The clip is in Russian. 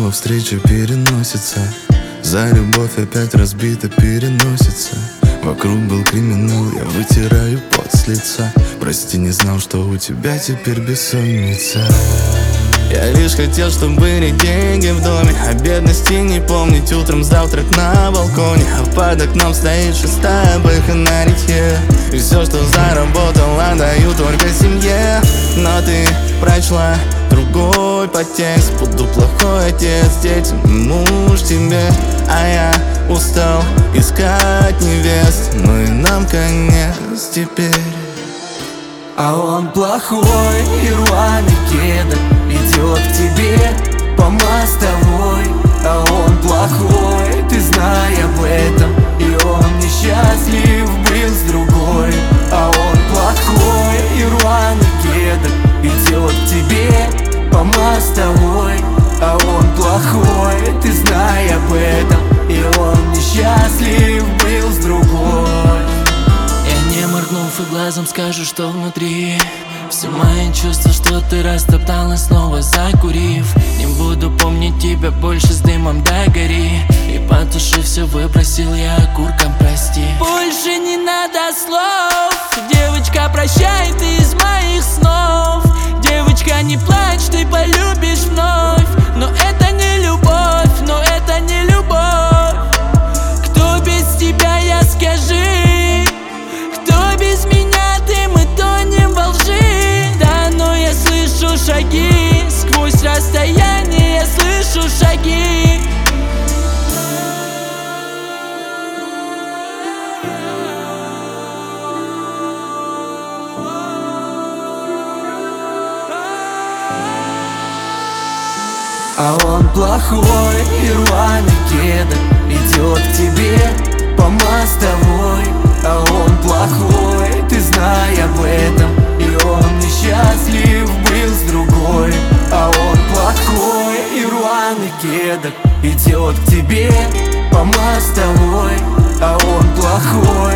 снова встреча переносится. За любовь опять разбита переносится. Вокруг был криминал, я вытираю пот с лица. Прости, не знал, что у тебя теперь бессонница. Я лишь хотел, чтобы были деньги в доме, о бедности не помнить. Утром завтрак на балконе, а под окном стоит шестая бэха на ритье. И все, что заработал, отдаю только семье. Но ты прочла другой подтекст. Буду плохой отец детям, муж тебе. А я устал искать невест. Ну и нам конец теперь. А он плохой, и рваный кедр идет к тебе по мостовой. А он плохой, ты знай об этом, и он несчастлив был с другой. А он плохой, и рваный кедр идет к тебе по мостовой. А он плохой, ты знай об этом, и он несчастлив был с другой. Я не моргнув и глазом скажу, что внутри. Все мои чувства, что ты растоптала, снова закурив. Не буду помнить тебя больше, с дымом догори. И потушив все, выбросил я окурком, прости. Больше не надо слов, девочка, прощай, ты из моих снов. Девочка, не плачь, ты полюбишь вновь. Но это не любовь, но это не любовь. Кто без тебя, я скажи? Кто без меня, ты, мы тонем во лжи. Да, но я слышу шаги, сквозь расстояние я слышу шаги. А он плохой, и рваный кедр идет к тебе по мостовой. А он плохой, ты знай об этом, и он несчастлив был с другой. А он плохой, и рваный кедр идет к тебе по мостовой. А он плохой,